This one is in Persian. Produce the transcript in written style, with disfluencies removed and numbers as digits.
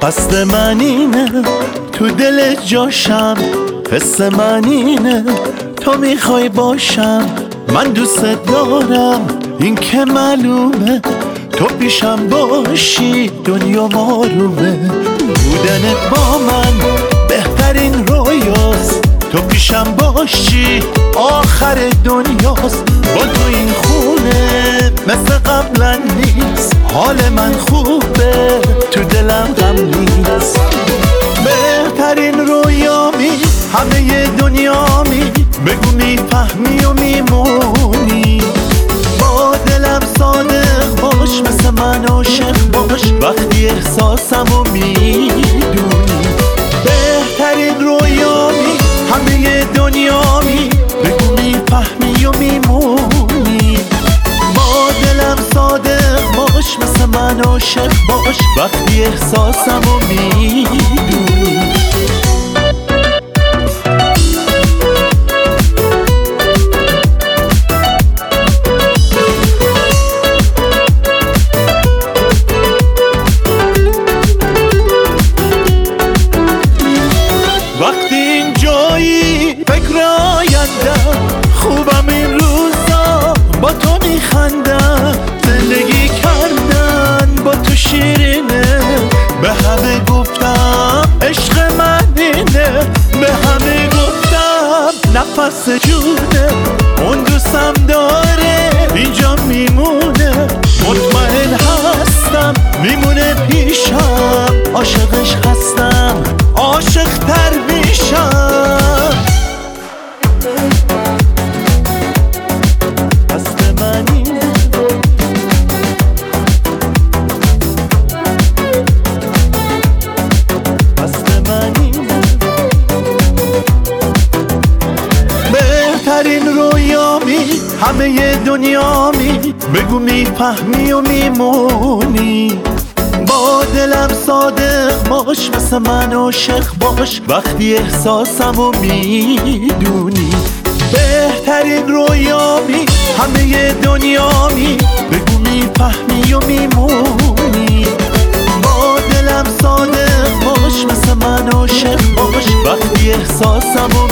قصد من اینه تو دل جاشم، حس من اینه تو میخوای باشم. من دوست دارم این که معلومه، تو پیشم باشی دنیا مارومه. بودنت با من بهترین رویاست، تو پیشم باشی آخر دنیاست. با تو این خونه مثل قبلا نیست، حال من خوبه تو دلم غم نیست. بهترین رویامی همه دنیامی، بگو میفهمی و میمونی. با دلم صادق باش، مثل من عاشق باش وقتی احساسمو میدونی. بهترین رویامی همه دنیامی، بگو میفهمی و میمونی. با دلم صادق باش، مثل من عاشق باش وقتی احساسمو میدونی. وقتی این جایی فکر آیندم، خوبم این روزا با تو میخندم. زندگی کردن با تو شیرینه، به همه گفتم عشق من اینه. به همه گفتم نفس جونه، اون دوستم داره اینجا میمونه. مطمئن هستم میمونه پیشم، عاشقش هستم عاشق تر میشم. قصد من اینه، قصد من اینه. بهترین رویامی همه دنیامی، بگو میفهمی و میمونی. با دلم صادق باش، مثل من عاشق باش وقتی احساسمو میدونی. بهترین رویامی همه دنیامی، بگو میفهمی و میمونی. با دلم صادق باش، مثل من عاشق باش وقتی احساسمو